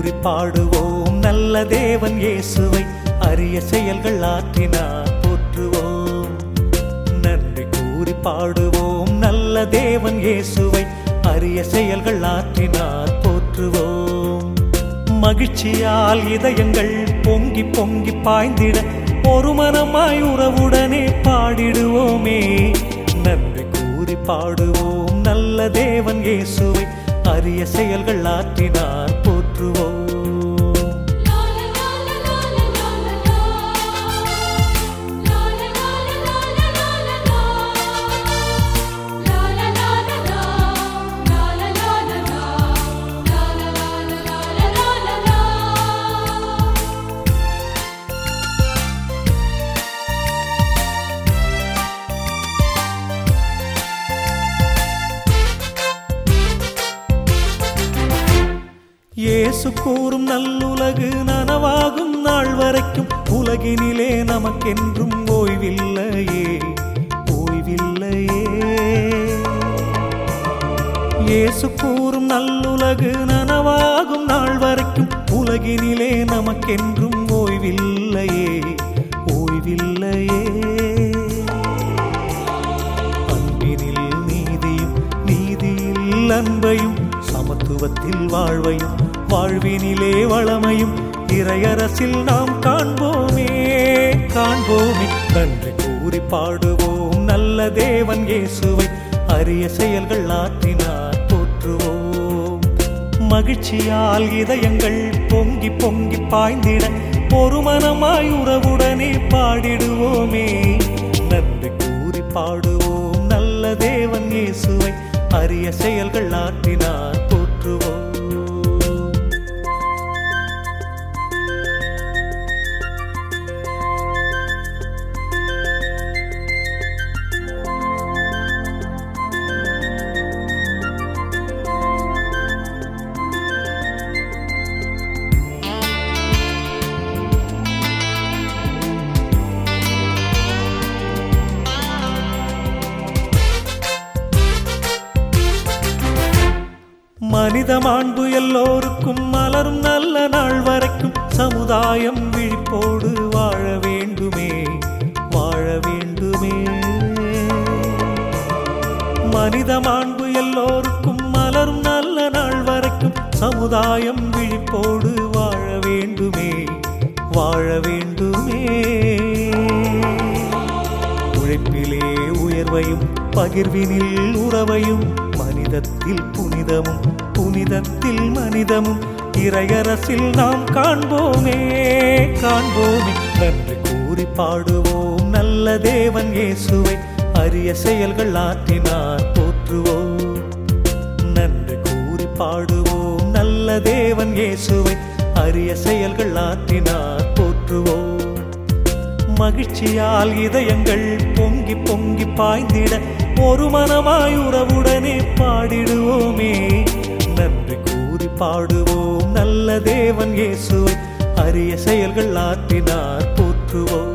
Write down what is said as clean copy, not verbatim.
கூறி பாடுவோம் நல்ல தேவன் இயேசுவை, அரிய செயல்கள் ஆற்றினார் போற்றுவோம். நன்றி கூறி பாடுவோம் நல்ல தேவன் இயேசுவை, அரிய செயல்கள் ஆற்றினார் போற்றுவோம். மகிழ்ச்சியால் இதயங்கள் பொங்கி பொங்கி பாய்ந்திட ஒரு மனமாய் உறவுடனே பாடிடுவோமே. நன்றி கூறி பாடுவோம் நல்ல தேவன் இயேசுவை, அரிய செயல்கள் ஆற்றினார் போற்றுவோம். இயேசு கூறும் நல்லுலகு நனவாகும் நாள் வரைக்கும் உலகினிலே நமக்கென்றும் ஓய்வில்லையே, ஓய்வில்லையே. இயேசு கூறும் நல்லுலகு நனவாகும் நாள் வரைக்கும் உலகினிலே நமக்கென்றும் ஓய்வில்லையே, ஓய்வில்லையே. அன்பினில் நீதியும், நீதியில் அன்பையும், சமத்துவத்தில் வாழ்வையும், வாழ்வினிலே வளமையும் இறையரசில் நாம் காண்போமே, காண்போமே. நன்றி கூறி பாடுவோம் நல்ல தேவன் இயேசுவை, அரிய செயல்கள் ஆற்றினார் போற்றுவோம். மகிழ்ச்சியால் இதயங்கள் பொங்கி பொங்கி பாய்ந்திட ஒரு மனமாய் உறவுடனே பாடிடுவோமே. நன்றி கூறி பாடுவோம் நல்ல தேவன் இயேசுவை, அரிய செயல்கள் ஆற்றினார் போற்றுவோம். மனித மாண்பு எல்லோருக்கும் மலரும் நல்ல நாள் வரைக்கும் சமுதாயம் விழிப்போடு வாழ வேண்டுமே, வாழ வேண்டுமே. மனித மாண்பு எல்லோருக்கும் மலரும் நல்ல நாள் வரைக்கும் சமுதாயம் விழிப்போடு வாழ வேண்டுமே, வாழ வேண்டுமே. உழைப்பிலே உயர்வையும் பகிர்வினில் உறவையும், மனிதத்தில் புனிதமும் புனிதத்தில் மனிதமும் இறையரசில் நாம் காண்போமே, காண்போமே. நன்றி கூறி பாடுவோம் நல்ல தேவன் இயேசுவை, அரிய செயல்கள் ஆற்றினார் போற்றுவோம். நன்றி கூறி பாடுவோம் நல்ல தேவன் இயேசுவை, அரிய செயல்கள் ஆற்றினார் போற்றுவோம். மகிழ்ச்சியால் இதயங்கள் பொங்கி பொங்கி பாய்ந்திட ஒரு மனமாய் உறவுடனே பாடிடுவோமே. நன்றி கூறி பாடுவோம் நல்ல தேவன் இயேசுவை, அரிய செயல்கள் ஆற்றினார் போற்றுவோம்.